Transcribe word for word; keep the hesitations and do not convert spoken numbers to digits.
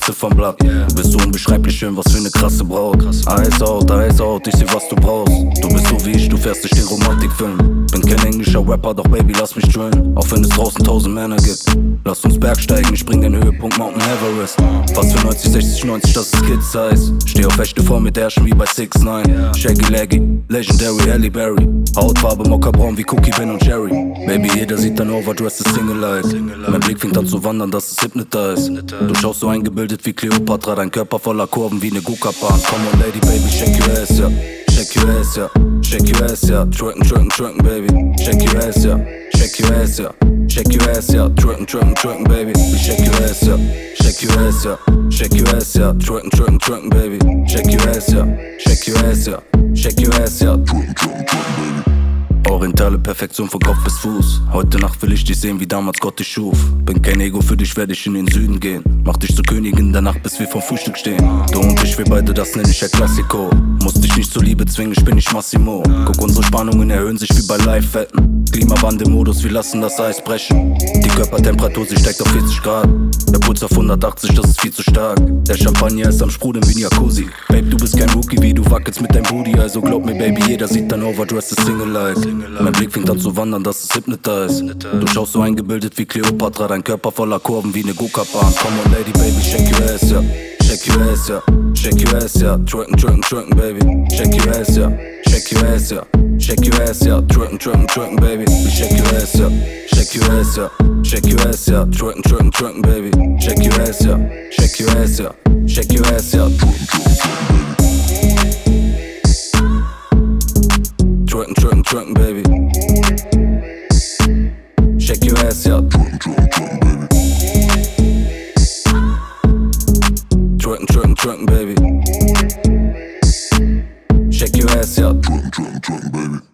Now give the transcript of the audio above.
Ziffernblatt. Du bist so unbeschreiblich schön, was für eine krasse Braut. Eyes out, eyes out, ich seh was du brauchst. Du bist so wie ich, du fährst durch den Romantikfilm. Bin kein englischer Rapper, doch Baby, lass mich drillen. Auch wenn es draußen tausend Männer gibt. Lass uns bergsteigen, ich bring den Höhepunkt Mountain Everest. Was für neunzig, sechzig, neunzig, das ist Kid Size. Steh auf echte Form mit Herrschen wie bei six nine. Shaggy Laggy, Legendary, Halle Berry. Hautfarbe mockerbraun wie Cookie, Ben und Jerry. Baby, jeder sieht dein overdressed Single-Eyes. Mein Blick fängt an zu wandern, das ist Hypnotize. Du schaust so eingebildet wie Cleopatra, dein Körper voller Kurven wie ne Go-Kart-Bahn. Come on lady, baby, shake your ass, ja. Shake your ass, ja. Shake your ass, ja. Twerken, twerken, twerken, baby. Shake your ass, ja. Shake your ass, ja. Shake your ass, ja. Twerken, twerken, twerken, baby. Shake your ass, ja. Shake your ass, ja. Shake your ass, ja. Twerken, twerken, twerken, baby. Shake your ass, ja. Shake your ass, ja. Shake your ass, ja. Twerken, twerken, twerken, baby. Orientale Perfektion von Kopf bis Fuß. Heute Nacht will ich dich sehen, wie damals Gott dich schuf. Bin kein Ego, für dich werde ich in den Süden gehen. Mach dich zur Königin der Nacht, bis wir vom Frühstück stehen. Du und ich, wir beide, das nenn ich ja Klassiko. Muss dich nicht zur Liebe zwingen, ich bin nicht Massimo. Guck, unsere Spannungen erhöhen sich wie bei Live-Fetten. Klimawandel-Modus, wir lassen das Eis brechen. Die Körpertemperatur, sie steigt auf vierzig Grad. Der Puls auf hundertachtzig, das ist viel zu stark. Der Champagner ist am Sprudeln wie ein Jacuzzi. Babe, du bist kein Rookie, wie du wackelst mit deinem Booty. Also glaub mir, Baby, jeder sieht dein overdressed Single-Eyes. Mein Blick fängt an zu wandern, das ist Hypnotize. Du schaust so eingebildet wie Cleopatra, dein Körper voller Kurven wie ne Go-Kart-Bahn. Come on lady, baby, shake your ass, ja. Shake your ass, ja. Shake your ass, ja. Twerken, twerken, twerken, baby. Shake your ass, ja. Shake your ass, ja. Shake your ass, ja. Twerken, twerken, twerken, baby. Shake your ass, ja. Shake your ass, ja. Shake your ass, ja. Twerken, twerken, twerken, baby. Shake your ass, ja. Shake your ass, ja. Shake your ass, ja. Twerken, twerken, twerken, baby. Shake your ass, ja. Twerken, twerken, twerken, baby. Shake your ass, ja. Twerken, twerken, twerken, baby.